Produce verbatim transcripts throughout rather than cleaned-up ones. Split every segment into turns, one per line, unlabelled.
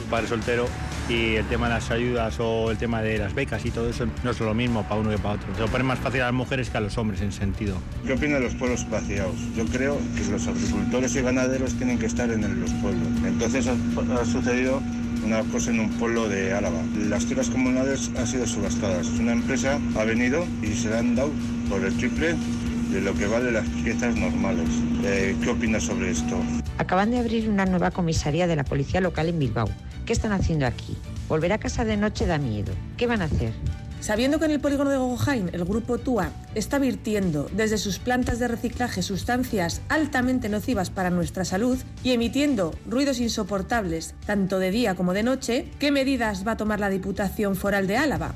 padre soltero y el tema de las ayudas o el tema de las becas y todo eso no es lo mismo para uno que para otro. Se lo pone más fácil a las mujeres que a los hombres en sentido.
¿Qué opinan los pueblos vaciados? Yo creo que los agricultores y ganaderos tienen que estar en los pueblos. Entonces ha, ha sucedido una cosa en un pueblo de Álava. Las tierras comunales han sido subastadas. Una empresa ha venido y se le han dado por el triple de lo que vale las piezas normales. Eh, ¿Qué opinas sobre esto?
Acaban de abrir una nueva comisaría de la policía local en Bilbao. ¿Qué están haciendo aquí? Volver a casa de noche da miedo. ¿Qué van a hacer?
Sabiendo que en el polígono de Gogolhain el grupo TUA está vertiendo desde sus plantas de reciclaje sustancias altamente nocivas para nuestra salud y emitiendo ruidos insoportables tanto de día como de noche, ¿qué medidas va a tomar la Diputación Foral de Álava?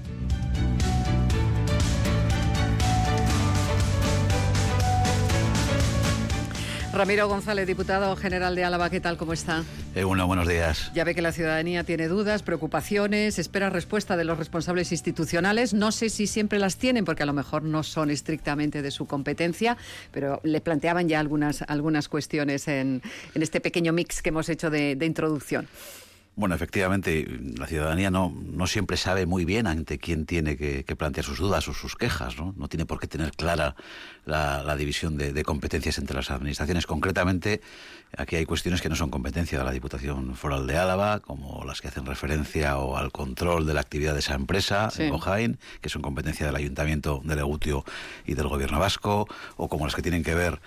Ramiro González, diputado general de Álava, ¿qué tal? ¿Cómo está?
Eh, bueno, buenos días.
Ya ve que la ciudadanía tiene dudas, preocupaciones, espera respuesta de los responsables institucionales. No sé si siempre las tienen, porque a lo mejor no son estrictamente de su competencia, pero le planteaban ya algunas, algunas cuestiones en, en este pequeño mix que hemos hecho de, de introducción.
Bueno, efectivamente, la ciudadanía no, no siempre sabe muy bien ante quién tiene que, que plantear sus dudas o sus quejas, ¿no? No tiene por qué tener clara la, la división de, de competencias entre las administraciones. Concretamente, aquí hay cuestiones que no son competencia de la Diputación Foral de Álava, como las que hacen referencia o al control de la actividad de esa empresa, sí, en Gogolhain, que son competencia del Ayuntamiento de Legutio y del Gobierno vasco, o como las que tienen que ver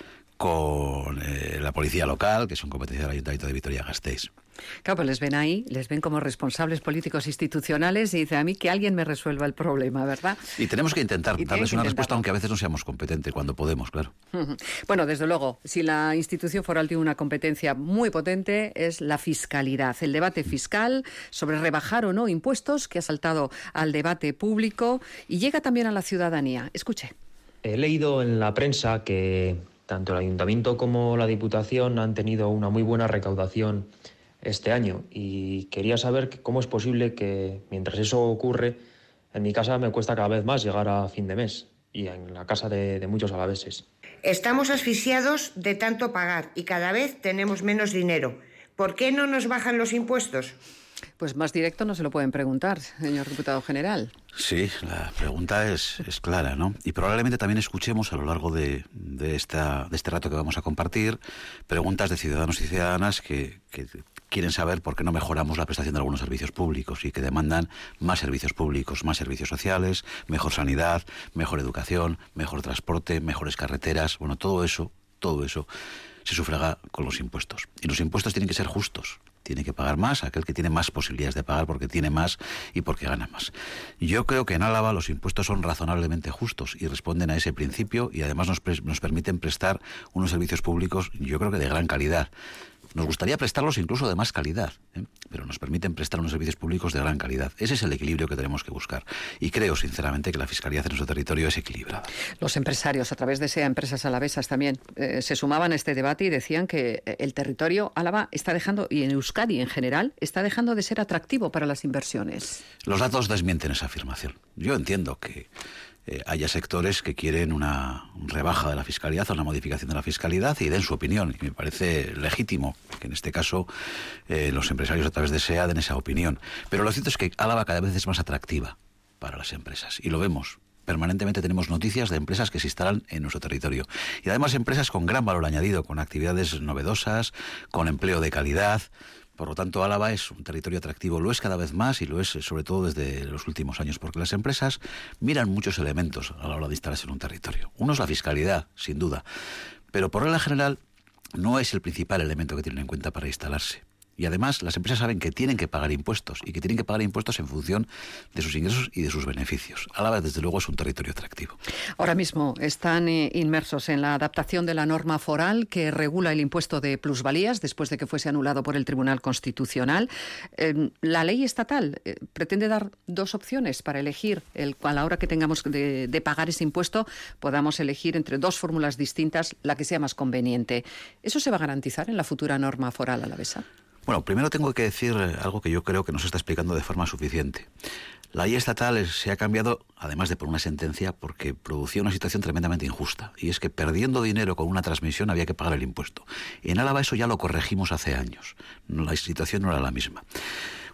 con eh, la policía local, que son competencia del Ayuntamiento de Vitoria-Gasteiz.
Claro, pues les ven ahí, les ven como responsables políticos institucionales y dicen a mí que alguien me resuelva el problema, ¿verdad?
Y tenemos que intentar
y
darles
que
una
intentarlo.
respuesta, aunque a veces no seamos competentes, cuando podemos, claro.
Uh-huh. Bueno, desde luego, si la institución foral tiene una competencia muy potente, es la fiscalidad. El debate fiscal sobre rebajar o no impuestos, que ha saltado al debate público y llega también a la ciudadanía. Escuche.
He leído en la prensa que tanto el Ayuntamiento como la Diputación han tenido una muy buena recaudación este año y quería saber cómo es posible que mientras eso ocurre, en mi casa me cuesta cada vez más llegar a fin de mes y en la casa de, de muchos alaveses.
Estamos asfixiados de tanto pagar y cada vez tenemos menos dinero. ¿Por qué no nos bajan los impuestos?
Pues más directo no se lo pueden preguntar, señor diputado general.
Sí, la pregunta es, es clara, ¿no? Y probablemente también escuchemos a lo largo de, de, esta, de este rato que vamos a compartir preguntas de ciudadanos y ciudadanas que, que quieren saber por qué no mejoramos la prestación de algunos servicios públicos y que demandan más servicios públicos, más servicios sociales, mejor sanidad, mejor educación, mejor transporte, mejores carreteras. Bueno, todo eso, todo eso se sufraga con los impuestos. Y los impuestos tienen que ser justos. Tiene que pagar más aquel que tiene más posibilidades de pagar porque tiene más y porque gana más. Yo creo que en Álava los impuestos son razonablemente justos y responden a ese principio y además nos, pre- nos permiten prestar unos servicios públicos, yo creo que de gran calidad. Nos gustaría prestarlos incluso de más calidad, ¿eh? pero nos permiten prestar unos servicios públicos de gran calidad. Ese es el equilibrio que tenemos que buscar. Y creo, sinceramente, que la fiscalidad en nuestro territorio es equilibrada.
Los empresarios, a través de SEA Empresas Alavesas también, eh, se sumaban a este debate y decían que el territorio Álava está dejando, y en Euskadi en general, está dejando de ser atractivo para las inversiones.
Los datos desmienten esa afirmación. Yo entiendo que Eh, haya sectores que quieren una rebaja de la fiscalidad o una modificación de la fiscalidad y den su opinión. Y me parece legítimo que en este caso eh, los empresarios a través de SEA den esa opinión. Pero lo cierto es que Álava cada vez es más atractiva para las empresas. Y lo vemos. Permanentemente tenemos noticias de empresas que se instalan en nuestro territorio. Y además empresas con gran valor añadido, con actividades novedosas, con empleo de calidad. Por lo tanto, Álava es un territorio atractivo, lo es cada vez más y lo es sobre todo desde los últimos años, porque las empresas miran muchos elementos a la hora de instalarse en un territorio. Uno es la fiscalidad, sin duda, pero por regla general no es el principal elemento que tienen en cuenta para instalarse. Y además las empresas saben que tienen que pagar impuestos y que tienen que pagar impuestos en función de sus ingresos y de sus beneficios. Álava, desde luego, es un territorio atractivo.
Ahora mismo están eh, inmersos en la adaptación de la norma foral que regula el impuesto de plusvalías después de que fuese anulado por el Tribunal Constitucional. Eh, la ley estatal eh, pretende dar dos opciones para elegir, el, a la hora que tengamos de, de pagar ese impuesto, podamos elegir entre dos fórmulas distintas la que sea más conveniente. ¿Eso se va a garantizar en la futura norma foral alavesa?
Bueno, primero tengo que decir algo que yo creo que no se está explicando de forma suficiente. La ley estatal se ha cambiado, además de por una sentencia, porque producía una situación tremendamente injusta. Y es que perdiendo dinero con una transmisión había que pagar el impuesto. En Álava eso ya lo corregimos hace años. La situación no era la misma.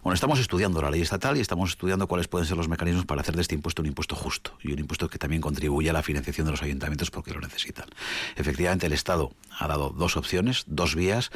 Bueno, estamos estudiando la ley estatal y estamos estudiando cuáles pueden ser los mecanismos para hacer de este impuesto un impuesto justo y un impuesto que también contribuya a la financiación de los ayuntamientos porque lo necesitan. Efectivamente, el Estado ha dado dos opciones, dos vías.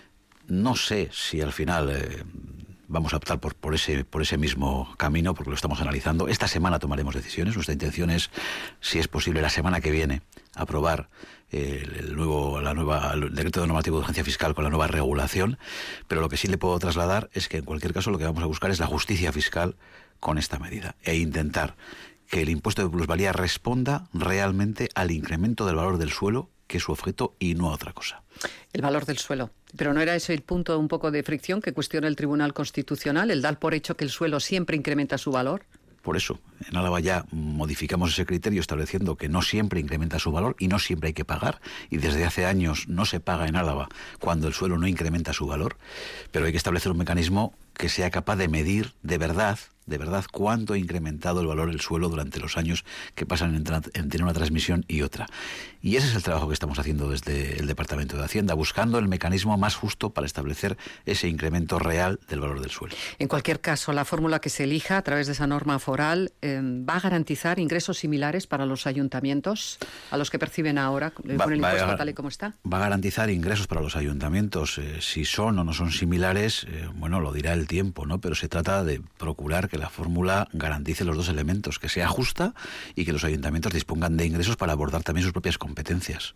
No sé si al final eh, vamos a optar por, por, ese, por ese mismo camino, porque lo estamos analizando. Esta semana tomaremos decisiones. Nuestra intención es, si es posible, la semana que viene, aprobar eh, el, nuevo, la nueva, el decreto de normativo de urgencia fiscal con la nueva regulación. Pero lo que sí le puedo trasladar es que, en cualquier caso, lo que vamos a buscar es la justicia fiscal con esta medida e intentar que el impuesto de plusvalía responda realmente al incremento del valor del suelo, que es su objeto, y no a otra cosa.
El valor del suelo. Pero ¿no era ese el punto un poco de fricción que cuestiona el Tribunal Constitucional, el dar por hecho que el suelo siempre incrementa su valor?
Por eso, en Álava ya modificamos ese criterio estableciendo que no siempre incrementa su valor y no siempre hay que pagar, y desde hace años no se paga en Álava cuando el suelo no incrementa su valor, pero hay que establecer un mecanismo que sea capaz de medir de verdad, de verdad, cuánto ha incrementado el valor del suelo durante los años que pasan entre, entre una transmisión y otra. Y ese es el trabajo que estamos haciendo desde el Departamento de Hacienda, buscando el mecanismo más justo para establecer ese incremento real del valor del suelo. En
cualquier caso, la fórmula que se elija a través de esa norma foral eh, ¿va a garantizar ingresos similares para los ayuntamientos a los que perciben ahora con el impuesto tal y como está?
Va a garantizar ingresos para los ayuntamientos. Eh, si son o no son similares, eh, bueno, lo dirá el tiempo, ¿no? Pero se trata de procurar que la fórmula garantice los dos elementos, que sea justa y que los ayuntamientos dispongan de ingresos para abordar también sus propias competencias.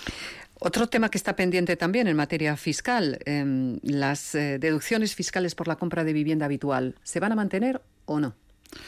Otro tema que está pendiente también en materia fiscal, eh, las eh, deducciones fiscales por la compra de vivienda habitual, ¿se van a mantener o no?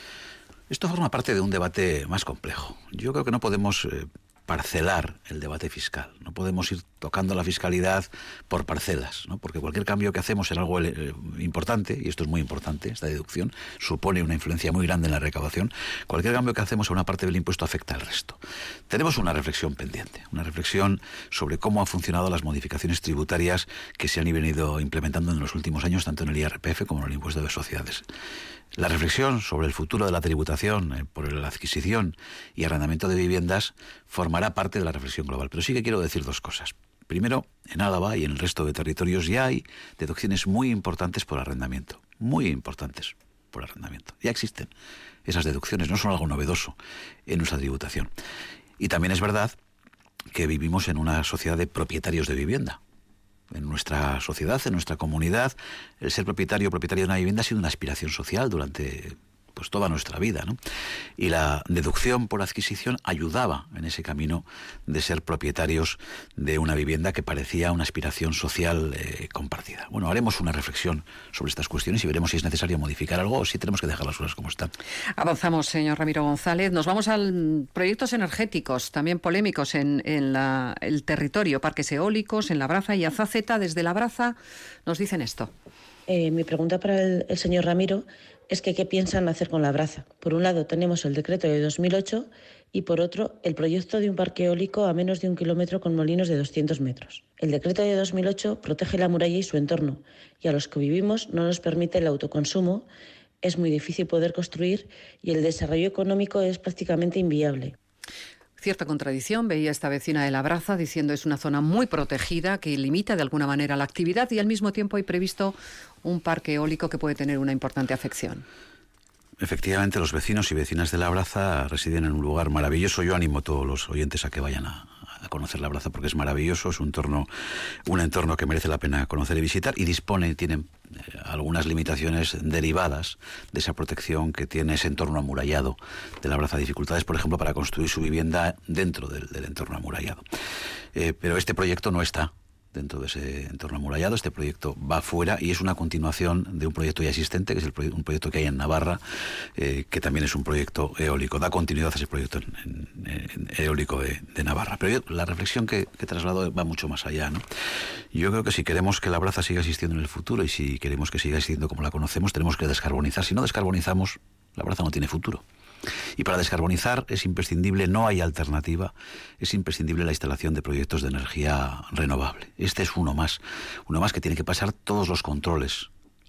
Esto forma parte de un debate más complejo. Yo creo que no podemos eh, parcelar el debate fiscal. No podemos ir tocando la fiscalidad por parcelas, ¿no? Porque cualquier cambio que hacemos en algo eh, importante, y esto es muy importante, esta deducción supone una influencia muy grande en la recaudación, cualquier cambio que hacemos a una parte del impuesto afecta al resto. Tenemos una reflexión pendiente, una reflexión sobre cómo han funcionado las modificaciones tributarias que se han venido implementando en los últimos años, tanto en el I R P F como en el impuesto de sociedades. La reflexión sobre el futuro de la tributación eh, por la adquisición y arrendamiento de viviendas formará parte de la reflexión global. Pero sí que quiero decir dos cosas. Primero, en Álava y en el resto de territorios ya hay deducciones muy importantes por arrendamiento. Muy importantes por arrendamiento. Ya existen esas deducciones, no son algo novedoso en nuestra tributación. Y también es verdad que vivimos en una sociedad de propietarios de vivienda. En nuestra sociedad, en nuestra comunidad, el ser propietario o propietario de una vivienda ha sido una aspiración social durante pues toda nuestra vida, ¿no? Y la deducción por adquisición ayudaba en ese camino de ser propietarios de una vivienda que parecía una aspiración social eh, compartida. Bueno, haremos una reflexión sobre estas cuestiones y veremos si es necesario modificar algo o si tenemos que dejar las cosas como están.
Avanzamos, señor Ramiro González. Nos vamos a proyectos energéticos, también polémicos en, en la, el territorio, parques eólicos, en Labraza y Azaceta. Desde Labraza nos dicen esto.
Eh, mi pregunta para el, el señor Ramiro es que qué piensan hacer con Labraza. Por un lado tenemos el decreto de dos mil ocho y por otro el proyecto de un parque eólico a menos de un kilómetro con molinos de doscientos metros. El decreto de dos mil ocho protege la muralla y su entorno y a los que vivimos no nos permite el autoconsumo, es muy difícil poder construir y el desarrollo económico es prácticamente inviable.
Cierta contradicción, veía esta vecina de Labraza diciendo es una zona muy protegida que limita de alguna manera la actividad y al mismo tiempo hay previsto un parque eólico que puede tener una importante afección.
Efectivamente, los vecinos y vecinas de Labraza residen en un lugar maravilloso. Yo animo a todos los oyentes a que vayan a, a conocer Labraza porque es maravilloso, es un entorno, un entorno que merece la pena conocer y visitar y dispone, tienen eh, algunas limitaciones derivadas de esa protección que tiene ese entorno amurallado de Labraza. Dificultades, por ejemplo, para construir su vivienda dentro del, del entorno amurallado. Eh, pero este proyecto no está dentro de ese entorno amurallado. Este proyecto va fuera y es una continuación de un proyecto ya existente, que es el proye- un proyecto que hay en Navarra, eh, que también es un proyecto eólico. Da continuidad a ese proyecto en, en, en eólico de, de Navarra. Pero yo, la reflexión que, que traslado va mucho más allá, ¿no? Yo creo que si queremos que la Labraza siga existiendo en el futuro y si queremos que siga existiendo como la conocemos, tenemos que descarbonizar. Si no descarbonizamos, la Labraza no tiene futuro. Y para descarbonizar es imprescindible, no hay alternativa, es imprescindible la instalación de proyectos de energía renovable. Este es uno más, uno más que tiene que pasar todos los controles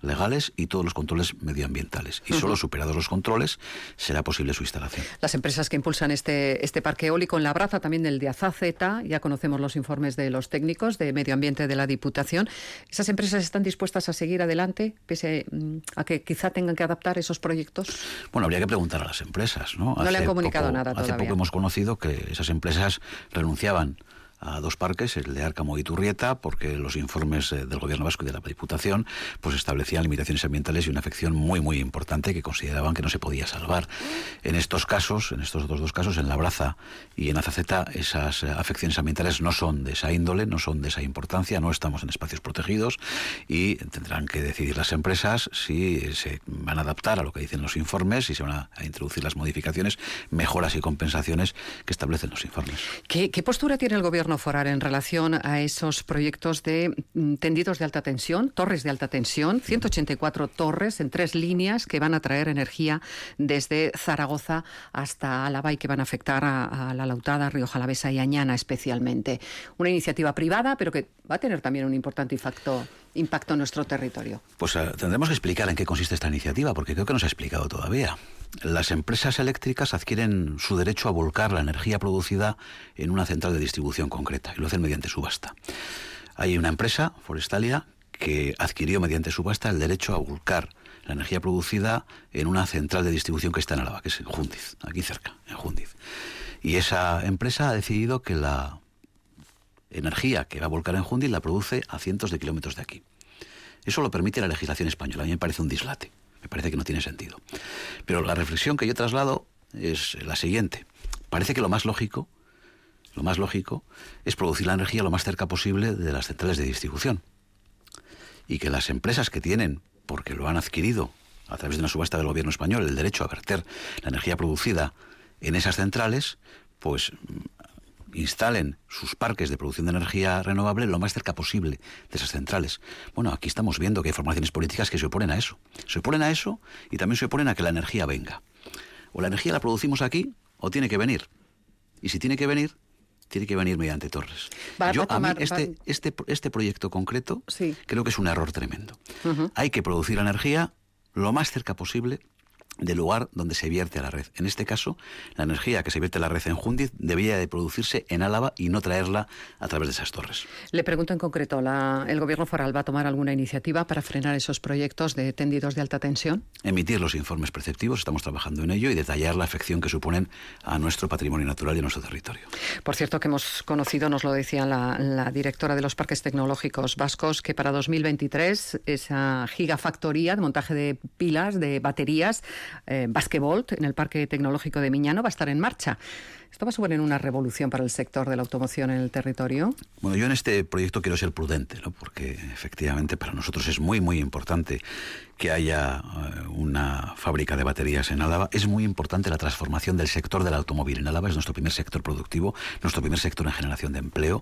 legales y todos los controles medioambientales. Y uh-huh. solo superados los controles será posible su instalación.
Las empresas que impulsan este, este parque eólico en Labraza, también el de Azazeta, ya conocemos los informes de los técnicos de medio ambiente de la Diputación. ¿Esas empresas están dispuestas a seguir adelante, pese a que quizá tengan que adaptar esos proyectos?
Bueno, habría que preguntar a las empresas, ¿no?
No hace le han comunicado
poco,
nada todavía.
Hace poco hemos conocido que esas empresas renunciaban a dos parques, el de Árcamo y Turrieta, porque los informes del Gobierno vasco y de la Diputación pues establecían limitaciones ambientales y una afección muy, muy importante que consideraban que no se podía salvar. En estos casos, en estos otros dos casos, en Labraza y en Azazeta, esas afecciones ambientales no son de esa índole, no son de esa importancia, no estamos en espacios protegidos y tendrán que decidir las empresas si se van a adaptar a lo que dicen los informes, si se van a, a introducir las modificaciones, mejoras y compensaciones que establecen los informes.
¿Qué, qué postura tiene el Gobierno foral en relación a esos proyectos de tendidos de alta tensión, torres de alta tensión, ciento ochenta y cuatro torres en tres líneas que van a traer energía desde Zaragoza hasta Álava y que van a afectar a, a La Lautada, Rioja Alavesa y Añana especialmente? Una iniciativa privada, pero que va a tener también un importante impacto, impacto en nuestro territorio.
Pues uh, tendremos que explicar en qué consiste esta iniciativa, porque creo que no se ha explicado todavía. Las empresas eléctricas adquieren su derecho a volcar la energía producida en una central de distribución concreta y lo hacen mediante subasta. Hay una empresa, Forestalia, que adquirió mediante subasta el derecho a volcar la energía producida en una central de distribución que está en Álava, que es en Júndiz, aquí cerca, en Júndiz. Y esa empresa ha decidido que la energía que va a volcar en Júndiz la produce a cientos de kilómetros de aquí. Eso lo permite la legislación española. A mí me parece un dislate. Me parece que no tiene sentido. Pero la reflexión que yo traslado es la siguiente. Parece que lo más lógico, lo más lógico es producir la energía lo más cerca posible de las centrales de distribución. Y que las empresas que tienen, porque lo han adquirido a través de una subasta del Gobierno español, el derecho a verter la energía producida en esas centrales, pues instalen sus parques de producción de energía renovable lo más cerca posible de esas centrales. Bueno, aquí estamos viendo que hay formaciones políticas que se oponen a eso. Se oponen a eso y también se oponen a que la energía venga. O la energía la producimos aquí o tiene que venir. Y si tiene que venir, tiene que venir mediante torres.
Va,
Yo,
va a, tomar,
a mí, este,
va...
este, este proyecto concreto
sí.
creo que es un error tremendo.
Uh-huh.
Hay que producir la energía lo más cerca posible del lugar donde se vierte a la red. En este caso, la energía que se vierte a la red en Júndiz debía de producirse en Álava y no traerla a través de esas torres.
Le pregunto en concreto, ¿la, ¿el Gobierno foral va a tomar alguna iniciativa para frenar esos proyectos de tendidos de alta tensión?
Emitir los informes preceptivos, estamos trabajando en ello, y detallar la afección que suponen a nuestro patrimonio natural y a nuestro territorio.
Por cierto, que hemos conocido, nos lo decía la, la directora de los parques tecnológicos vascos, que para dos mil veintitrés esa gigafactoría de montaje de pilas, de baterías, Eh, Basquevolt, en el Parque Tecnológico de Miñano, va a estar en marcha. ¿Esto va a suponer una revolución para el sector de la automoción en el territorio?
Bueno, yo en este proyecto quiero ser prudente, ¿no? Porque efectivamente para nosotros es muy, muy importante que haya uh, una fábrica de baterías en Álava. Es muy importante la transformación del sector del automóvil en Álava. Es nuestro primer sector productivo, nuestro primer sector en generación de empleo.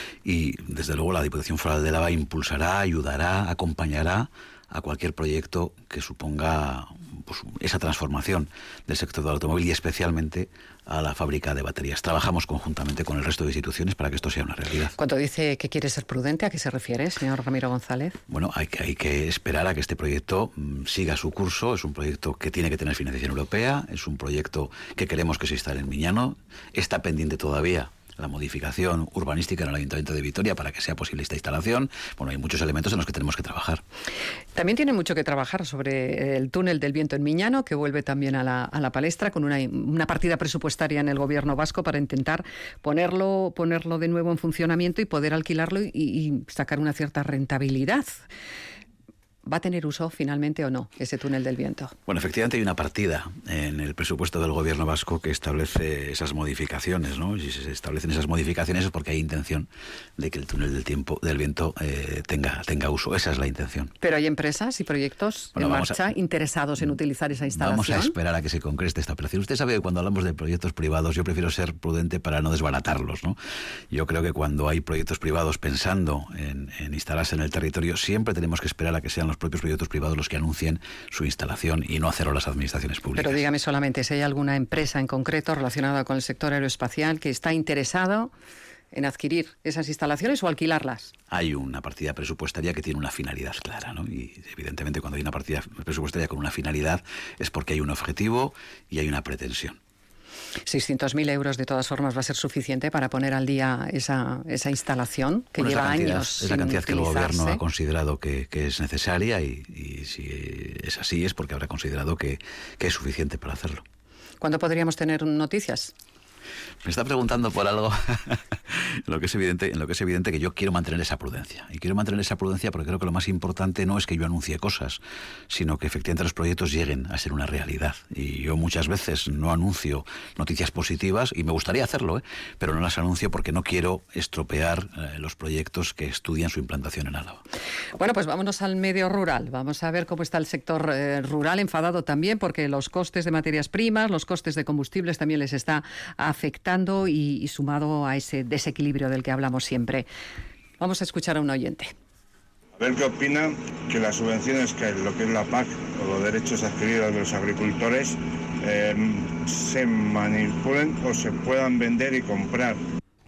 Y desde luego la Diputación Foral de Álava impulsará, ayudará, acompañará a cualquier proyecto que suponga pues, esa transformación del sector del automóvil y especialmente a la fábrica de baterías. Trabajamos conjuntamente con el resto de instituciones para que esto sea una realidad.
Cuando dice que quiere ser prudente, ¿a qué se refiere, señor Ramiro González?
Bueno, hay que, hay que esperar a que este proyecto mmm, siga su curso. Es un proyecto que tiene que tener financiación europea, es un proyecto que queremos que se instale en Miñano. Está pendiente todavía la modificación urbanística en el Ayuntamiento de Vitoria para que sea posible esta instalación. Bueno, hay muchos elementos en los que tenemos que trabajar.
También tiene mucho que trabajar sobre el túnel del Viento en Miñano, que vuelve también a la, a la palestra, con una, una partida presupuestaria en el Gobierno vasco para intentar ponerlo, ponerlo de nuevo en funcionamiento y poder alquilarlo y, y sacar una cierta rentabilidad. ¿Va a tener uso finalmente o no ese túnel del Viento?
Bueno, efectivamente hay una partida en el presupuesto del Gobierno vasco que establece esas modificaciones, ¿no? Y si se establecen esas modificaciones es porque hay intención de que el túnel del tiempo del Viento eh, tenga, tenga uso. Esa es la intención.
Pero hay empresas y proyectos bueno, en marcha a, interesados en utilizar esa instalación.
Vamos a esperar a que se concrete esta operación. Usted sabe que cuando hablamos de proyectos privados yo prefiero ser prudente para no desbaratarlos, ¿no? Yo creo que cuando hay proyectos privados pensando en, en instalarse en el territorio siempre tenemos que esperar a que sean los propios proyectos privados los que anuncien su instalación y no hacerlo las administraciones públicas.
Pero dígame solamente si hay alguna empresa en concreto relacionada con el sector aeroespacial que está interesado en adquirir esas instalaciones o alquilarlas?
Hay una partida presupuestaria que tiene una finalidad clara, ¿no? Y evidentemente cuando hay una partida presupuestaria con una finalidad es porque hay un objetivo y hay una pretensión.
seiscientos mil euros de todas formas va a ser suficiente para poner al día esa, esa instalación que
bueno,
lleva
cantidad,
años
es la cantidad
sin
que el
utilizarse.
gobierno ha considerado que, que es necesaria y, y si es así es porque habrá considerado que, que es suficiente para hacerlo.
¿Cuándo podríamos tener noticias?
Me está preguntando por algo en lo que es evidente, en lo que es evidente que yo quiero mantener esa prudencia. Y quiero mantener esa prudencia porque creo que lo más importante no es que yo anuncie cosas, sino que efectivamente los proyectos lleguen a ser una realidad. Y yo muchas veces no anuncio noticias positivas, y me gustaría hacerlo, ¿eh? pero no las anuncio porque no quiero estropear eh, los proyectos que estudian su implantación en Álava.
Bueno, pues vámonos al medio rural. Vamos a ver cómo está el sector eh, rural, enfadado también porque los costes de materias primas, los costes de combustibles también les está afectando y, y sumado a ese desequilibrio del que hablamos siempre. Vamos a escuchar a un oyente.
A ver qué opina que las subvenciones que hay, lo que es la P A C o los derechos adquiridos de los agricultores eh, se manipulen o se puedan vender y comprar.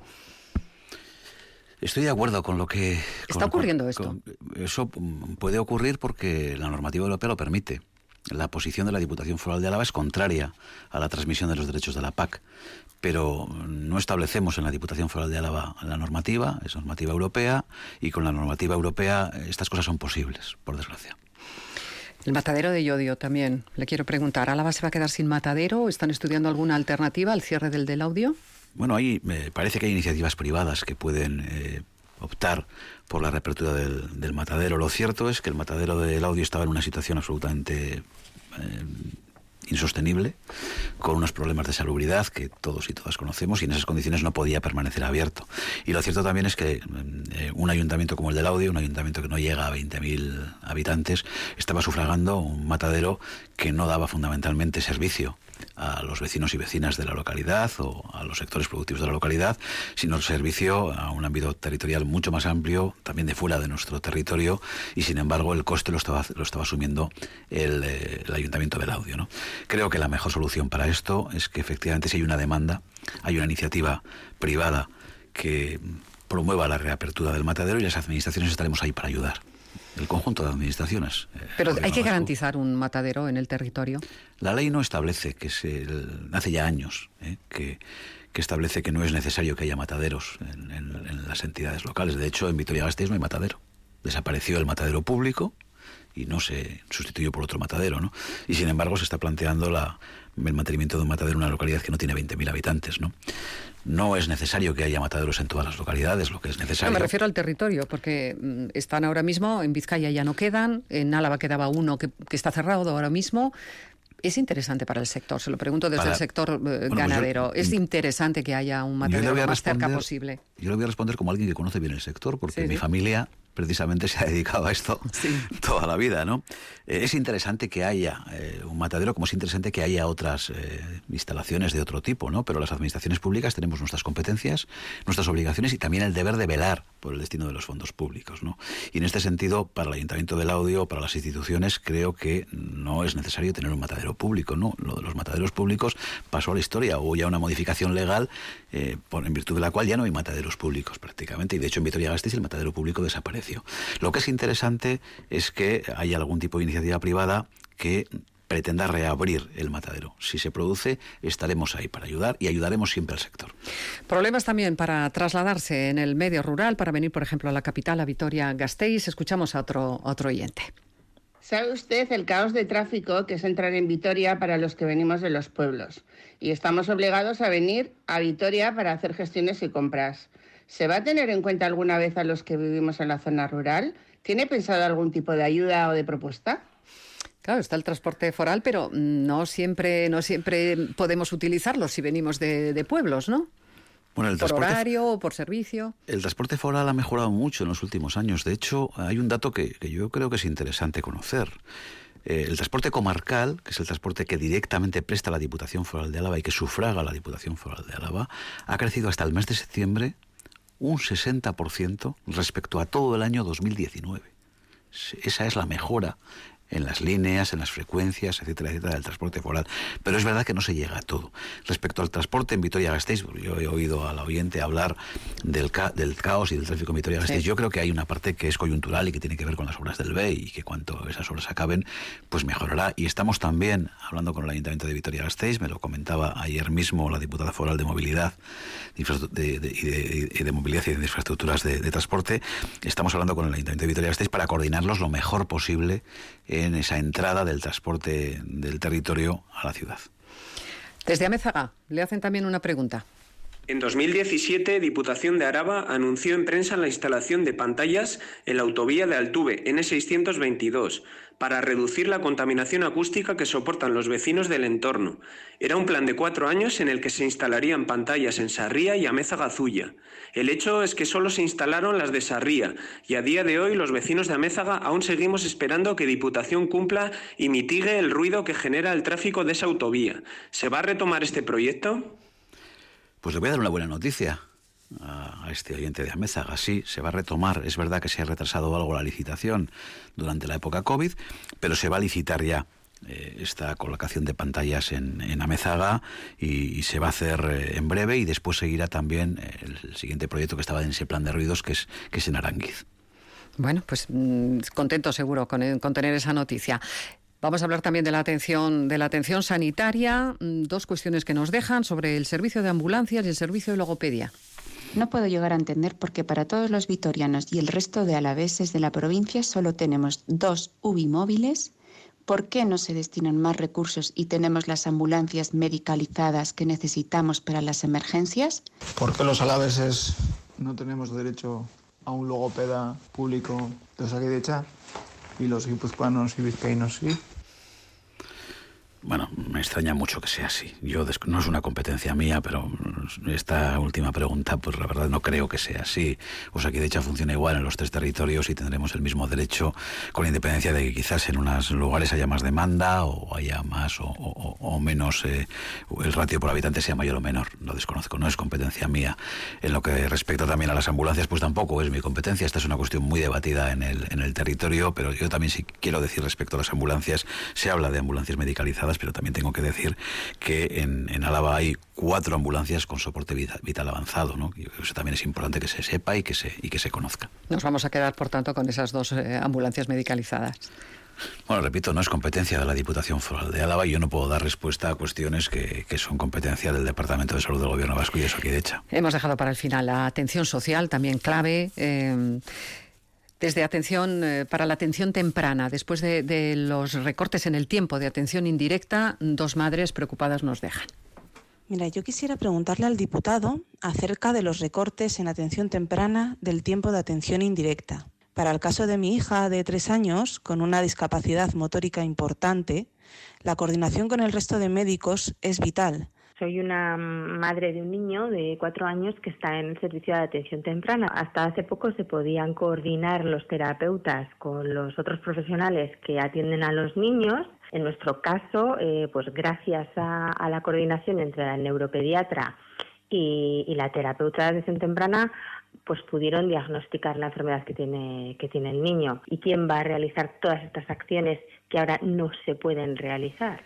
Estoy de acuerdo con lo que...
¿Está
con,
ocurriendo
con,
esto?
Con, eso puede ocurrir porque la normativa europea lo permite. La posición de la Diputación Foral de Álava es contraria a la transmisión de los derechos de la P A C, pero no establecemos en la Diputación Foral de Álava la normativa, es normativa europea, y con la normativa europea estas cosas son posibles, por desgracia.
El matadero de Llodio también, le quiero preguntar, ¿Álava se va a quedar sin matadero? ¿Están estudiando alguna alternativa al cierre del del Laudio?
Bueno, ahí me parece que hay iniciativas privadas que pueden eh, optar por la reapertura del, del matadero. Lo cierto es que el matadero de Laudio estaba en una situación absolutamente eh, insostenible, con unos problemas de salubridad que todos y todas conocemos, y en esas condiciones no podía permanecer abierto. Y lo cierto también es que eh, un ayuntamiento como el de Laudio, un ayuntamiento que no llega a veinte mil habitantes, estaba sufragando un matadero que no daba fundamentalmente servicio a los vecinos y vecinas de la localidad o a los sectores productivos de la localidad, sino el servicio a un ámbito territorial mucho más amplio, también de fuera de nuestro territorio, y sin embargo el coste lo estaba, lo estaba asumiendo el, eh, el Ayuntamiento de Laudio, ¿no? Creo que la mejor solución para esto es que efectivamente si hay una demanda, hay una iniciativa privada que promueva la reapertura del matadero, y las administraciones estaremos ahí para ayudar. El conjunto de administraciones. Eh,
Pero hay que
vasco.
garantizar un matadero en el territorio.
La ley no establece que se, hace ya años eh, que, que establece que no es necesario que haya mataderos en, en, en las entidades locales. De hecho, en Vitoria-Gasteiz no hay matadero. Desapareció el matadero público y no se sustituyó por otro matadero, ¿no? Y sin embargo se está planteando la, el mantenimiento de un matadero en una localidad que no tiene veinte mil habitantes, ¿no? No es necesario que haya mataderos en todas las localidades, lo que es necesario...
No, me refiero al territorio, porque mm, están ahora mismo, en Vizcaya ya no quedan, en Álava quedaba uno que, que está cerrado ahora mismo. Es interesante para el sector, se lo pregunto desde
para,
el sector eh,
bueno,
ganadero.
Pues yo,
es interesante que haya un matadero lo más cerca posible.
Yo le voy a responder como alguien que conoce bien el sector, porque
sí,
mi
sí.
familia precisamente se ha dedicado a esto
sí.
toda la vida, ¿no? Eh, es interesante que haya eh, un matadero, como es interesante que haya otras eh, instalaciones de otro tipo, ¿no? Pero las administraciones públicas tenemos nuestras competencias, nuestras obligaciones y también el deber de velar por el destino de los fondos públicos, ¿no? Y en este sentido, para el Ayuntamiento de Laudio, para las instituciones, creo que no es necesario tener un matadero público, ¿no? Lo de los mataderos públicos pasó a la historia, hubo ya una modificación legal eh, por, en virtud de la cual ya no hay mataderos públicos prácticamente, y de hecho en Vitoria-Gasteiz el matadero público desapareció. Lo que es interesante es que haya algún tipo de iniciativa privada que pretenda reabrir el matadero. Si se produce, estaremos ahí para ayudar y ayudaremos siempre al sector.
Problemas también para trasladarse en el medio rural, para venir, por ejemplo, a la capital, a Vitoria-Gasteiz. Escuchamos a otro, otro oyente.
¿Sabe usted el caos de tráfico que es entrar en Vitoria para los que venimos de los pueblos? Y estamos obligados a venir a Vitoria para hacer gestiones y compras. ¿Se va a tener en cuenta alguna vez a los que vivimos en la zona rural? ¿Tiene pensado algún tipo de ayuda o de propuesta?
Claro, está el transporte foral, pero no siempre, no siempre podemos utilizarlo si venimos de, de pueblos, ¿no?
Bueno, el
por
transporte,
horario o por servicio.
El transporte foral ha mejorado mucho en los últimos años. De hecho, hay un dato que, que yo creo que es interesante conocer. Eh, el transporte comarcal, que es el transporte que directamente presta la Diputación Foral de Álava y que sufraga la Diputación Foral de Álava, ha crecido hasta el mes de septiembre un sesenta por ciento respecto a todo el año dos mil diecinueve. Esa es la mejora en las líneas, en las frecuencias, etcétera, etcétera, del transporte foral. Pero es verdad que no se llega a todo. Respecto al transporte en Vitoria-Gasteiz, yo he oído al oyente hablar del, ca del caos y del tráfico en Vitoria-Gasteiz. Sí. Yo creo que hay una parte que es coyuntural y que tiene que ver con las obras del B E I, y que cuanto esas obras acaben, pues mejorará. Y estamos también hablando con el Ayuntamiento de Vitoria-Gasteiz, me lo comentaba ayer mismo la diputada foral de Movilidad de, de, de, de, de, de Movilidad y de Infraestructuras de, de Transporte. Estamos hablando con el Ayuntamiento de Vitoria-Gasteiz para coordinarlos lo mejor posible en esa entrada del transporte del territorio a la ciudad.
Desde Amézaga le hacen también una pregunta.
En dos mil diecisiete, Diputación de Araba anunció en prensa la instalación de pantallas en la autovía de Altuve, N seiscientos veintidós, para reducir la contaminación acústica que soportan los vecinos del entorno. Era un plan de cuatro años en el que se instalarían pantallas en Sarría y Amézaga-Zuya. El hecho es que solo se instalaron las de Sarría, y a día de hoy los vecinos de Amézaga aún seguimos esperando que Diputación cumpla y mitigue el ruido que genera el tráfico de esa autovía. ¿Se va a retomar este proyecto?
Pues le voy a dar una buena noticia a este oyente de Amézaga. Sí, se va a retomar. Es verdad que se ha retrasado algo la licitación durante la época COVID, pero se va a licitar ya eh, esta colocación de pantallas en, en Amézaga y, y se va a hacer eh, en breve, y después seguirá también el, el siguiente proyecto que estaba en ese plan de ruidos, que es, que es en Aránguiz.
Bueno, pues mmm, contento seguro con, con tener esa noticia. Vamos a hablar también de la atención, de la atención sanitaria. Dos cuestiones que nos dejan sobre el servicio de ambulancias y el servicio de logopedia.
No puedo llegar a entender por qué para todos los vitorianos y el resto de alaveses de la provincia solo tenemos dos U B I móviles. ¿Por qué no se destinan más recursos y tenemos las ambulancias medicalizadas que necesitamos para las emergencias?
¿Por qué los alaveses no tenemos derecho a un logopeda público de Osakidetza y los guipuzcoanos y vizcaínos sí?
Bueno, me extraña mucho que sea así. Yo no es una competencia mía, pero esta última pregunta, pues la verdad no creo que sea así. Osakidetza funciona igual en los tres territorios y tendremos el mismo derecho, con independencia de que quizás en unos lugares haya más demanda o haya más o, o, o menos, eh, el ratio por habitante sea mayor o menor. Lo desconozco, no es competencia mía. En lo que respecta también a las ambulancias, pues tampoco es mi competencia. Esta es una cuestión muy debatida en el, en el territorio, pero yo también sí quiero decir respecto a las ambulancias. Se habla de ambulancias medicalizadas, pero también tengo que decir que en, en Álava hay cuatro ambulancias con soporte vital, vital avanzado, ¿no? Yo creo que eso también es importante que se sepa y que se, y que se conozca.
Nos vamos a quedar, por tanto, con esas dos eh, ambulancias medicalizadas.
Bueno, repito, no es competencia de la Diputación Foral de Álava y yo no puedo dar respuesta a cuestiones que, que son competencia del Departamento de Salud del Gobierno Vasco y de Osakidetza.
Hemos dejado para el final la atención social, también clave. Eh, Desde atención eh, para la atención temprana, después de, de los recortes en el tiempo de atención indirecta, dos madres preocupadas nos dejan.
Mira, yo quisiera preguntarle al diputado acerca de los recortes en atención temprana del tiempo de atención indirecta. Para el caso de mi hija de tres años, con una discapacidad motórica importante, la coordinación con el resto de médicos es vital.
Soy una madre de un niño de cuatro años que está en el servicio de atención temprana. Hasta hace poco se podían coordinar los terapeutas con los otros profesionales que atienden a los niños. En nuestro caso, eh, pues gracias a, a la coordinación entre la neuropediatra y, y la terapeuta de atención temprana, pues pudieron diagnosticar la enfermedad que tiene, que tiene el niño. ¿Y quién va a realizar todas estas acciones que ahora no se pueden realizar?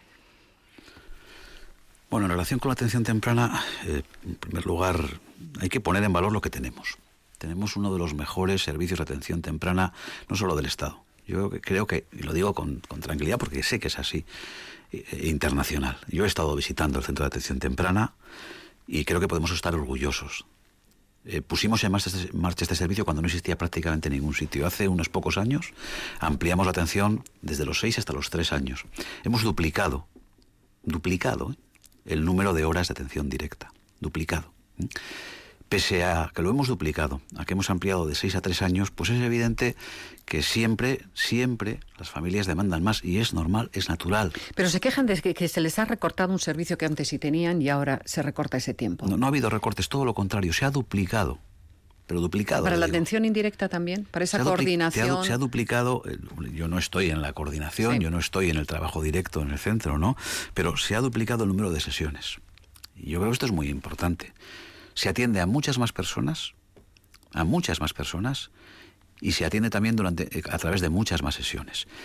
Bueno, en relación con la atención temprana, eh, en primer lugar, hay que poner en valor lo que tenemos. Tenemos uno de los mejores servicios de atención temprana, no solo del Estado. Yo creo que, y lo digo con, con tranquilidad porque sé que es así, eh, internacional. Yo he estado visitando el centro de atención temprana y creo que podemos estar orgullosos. Eh, pusimos en marcha, este, en marcha este servicio cuando no existía prácticamente en ningún sitio. Hace unos pocos años ampliamos la atención desde los seis hasta los tres años. Hemos duplicado, duplicado, ¿eh? el número de horas de atención directa, duplicado. Pese a que lo hemos duplicado, a que hemos ampliado de seis a tres años, pues es evidente que siempre, siempre las familias demandan más y es normal, es natural.
Pero se quejan de que, que se les ha recortado un servicio que antes sí tenían y ahora se recorta ese tiempo.
No, no ha habido recortes, todo lo contrario, se ha duplicado. Pero duplicado.
¿Para la
digo.
atención indirecta también? ¿Para esa
se
coordinación?
Se ha, se ha duplicado, yo no estoy en la coordinación, sí. yo no estoy en el trabajo directo en el centro, ¿no? Pero se ha duplicado el número de sesiones. Y yo creo que esto es muy importante. Se atiende a muchas más personas, a muchas más personas, y se atiende también durante, a través de muchas más sesiones.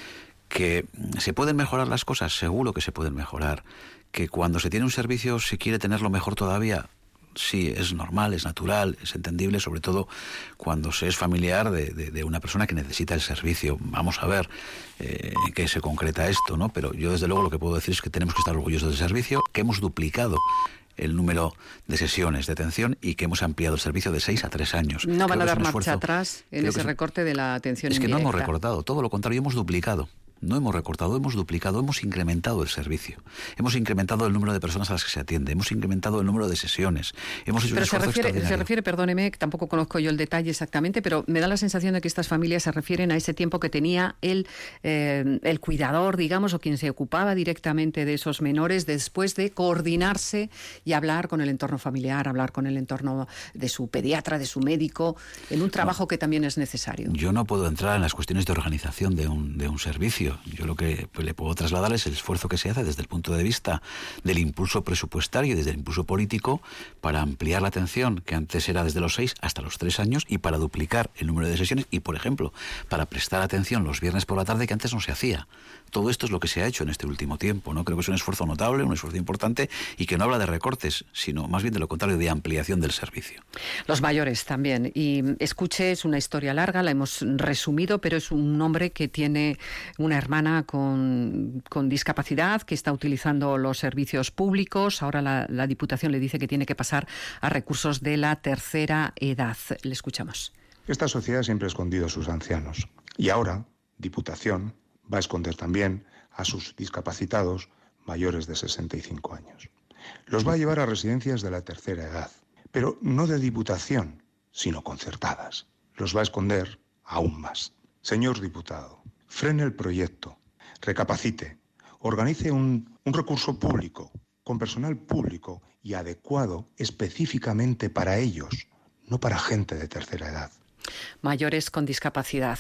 Que se pueden mejorar las cosas, seguro que se pueden mejorar. Que cuando se tiene un servicio se quiere tenerlo mejor todavía. Sí, es normal, es natural, es entendible, sobre todo cuando se es familiar de, de, de una persona que necesita el servicio. Vamos a ver eh, en qué se concreta esto, ¿no? Pero yo desde luego lo que puedo decir es que tenemos que estar orgullosos del servicio, que hemos duplicado el número de sesiones de atención y que hemos ampliado el servicio de seis a tres años.
No van
Creo
a dar
marcha
marcha atrás en ese recorte de la atención
indirecta. Es que
indirecta.
no hemos recortado, todo lo contrario, hemos duplicado. No hemos recortado, hemos duplicado, hemos incrementado el servicio. Hemos incrementado el número de personas a las que se atiende, hemos incrementado el número de sesiones. Hemos hecho
pero
un
se
esfuerzo
refiere,
extraordinario.
se refiere, perdóneme, que tampoco conozco yo el detalle exactamente, pero me da la sensación de que estas familias se refieren a ese tiempo que tenía el, eh, el cuidador, digamos, o quien se ocupaba directamente de esos menores después de coordinarse y hablar con el entorno familiar, hablar con el entorno de su pediatra, de su médico, en un trabajo no, que también es necesario.
Yo no puedo entrar en las cuestiones de organización de un, de un servicio. Yo lo que le puedo trasladar es el esfuerzo que se hace desde el punto de vista del impulso presupuestario y desde el impulso político para ampliar la atención, que antes era desde los seis hasta los tres años, y para duplicar el número de sesiones y, por ejemplo, para prestar atención los viernes por la tarde, que antes no se hacía. Todo esto es lo que se ha hecho en este último tiempo, ¿no? Creo que es un esfuerzo notable, un esfuerzo importante y que no habla de recortes, sino más bien de lo contrario, de ampliación del servicio.
Los mayores también. Y escuche, es una historia larga, la hemos resumido, pero es un hombre que tiene una hermana con, con discapacidad, que está utilizando los servicios públicos. Ahora la, la Diputación le dice que tiene que pasar a recursos de la tercera edad. Le escuchamos.
Esta sociedad siempre ha escondido a sus ancianos. Y ahora, Diputación va a esconder también a sus discapacitados mayores de sesenta y cinco años. Los va a llevar a residencias de la tercera edad, pero no de Diputación, sino concertadas. Los va a esconder aún más. Señor diputado, frene el proyecto, recapacite, organice un, un recurso público, con personal público y adecuado específicamente para ellos, no para gente de tercera edad.
Mayores con discapacidad.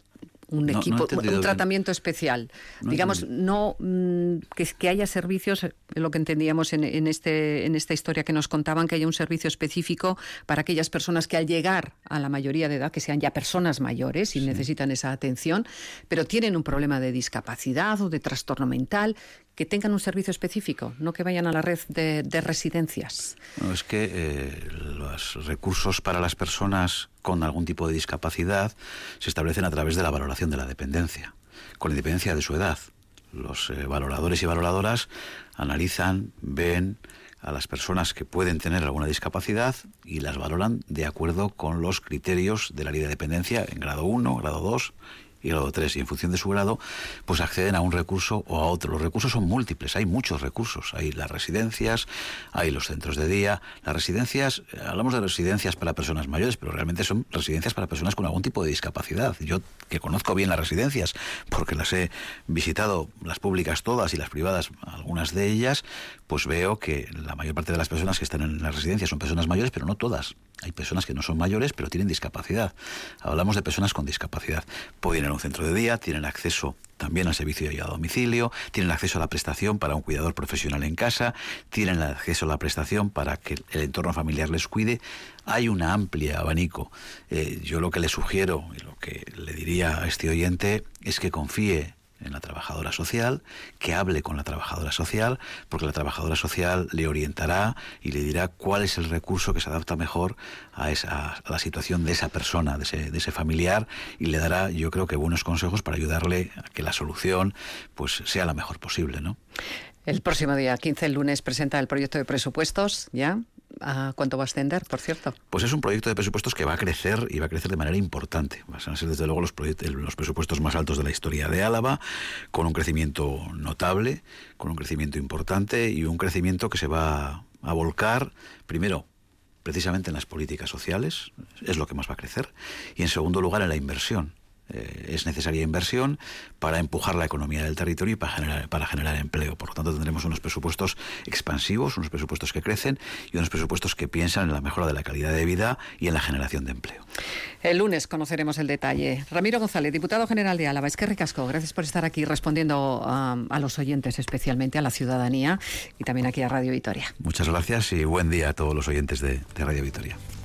Un
No,
equipo,
no
un tratamiento bien. especial.
No
Digamos, no mm, que, que haya servicios, lo que entendíamos en, en, este, en esta historia que nos contaban, que haya un servicio específico para aquellas personas que al llegar a la mayoría de edad, que sean ya personas mayores y sí. necesitan esa atención, pero tienen un problema de discapacidad o de trastorno mental, que tengan un servicio específico, no que vayan a la red de, de residencias.
No, es que eh, los recursos para las personas con algún tipo de discapacidad se establecen a través de la valoración de la dependencia, con independencia de su edad. Los eh, valoradores y valoradoras analizan, ven a las personas que pueden tener alguna discapacidad y las valoran de acuerdo con los criterios de la ley de dependencia en grado uno, grado dos y grado tres, y en función de su grado, pues acceden a un recurso o a otro. Los recursos son múltiples, hay muchos recursos. Hay las residencias, hay los centros de día. Las residencias, hablamos de residencias para personas mayores, pero realmente son residencias para personas con algún tipo de discapacidad. Yo, que conozco bien las residencias, porque las he visitado, las públicas todas y las privadas, algunas de ellas, pues veo que la mayor parte de las personas que están en las residencias son personas mayores, pero no todas. Hay personas que no son mayores, pero tienen discapacidad. Hablamos de personas con discapacidad. Pueden ir a un centro de día, tienen acceso también al servicio y a domicilio, tienen acceso a la prestación para un cuidador profesional en casa, tienen acceso a la prestación para que el entorno familiar les cuide. Hay un amplio abanico. Eh, yo lo que le sugiero y lo que le diría a este oyente es que confíe en la trabajadora social, que hable con la trabajadora social, porque la trabajadora social le orientará y le dirá cuál es el recurso que se adapta mejor a, esa, a la situación de esa persona, de ese, de ese familiar, y le dará, yo creo que buenos consejos para ayudarle a que la solución pues sea la mejor posible, ¿no?
El próximo día quince, el lunes, presenta el proyecto de presupuestos, ¿ya? ¿A cuánto va a ascender, por cierto?
Pues es un proyecto de presupuestos que va a crecer y va a crecer de manera importante. Van a ser desde luego los, los presupuestos más altos de la historia de Álava, con un crecimiento notable, con un crecimiento importante y un crecimiento que se va a volcar, primero, precisamente en las políticas sociales, es lo que más va a crecer, y en segundo lugar en la inversión. Eh, es necesaria inversión para empujar la economía del territorio y para generar, para generar empleo. Por lo tanto, tendremos unos presupuestos expansivos, unos presupuestos que crecen y unos presupuestos que piensan en la mejora de la calidad de vida y en la generación de empleo.
El lunes conoceremos el detalle. Ramiro González, diputado general de Álava. Eskerrik asko, gracias por estar aquí respondiendo um, a los oyentes, especialmente a la ciudadanía y también aquí a Radio Vitoria.
Muchas gracias y buen día a todos los oyentes de, de Radio Vitoria.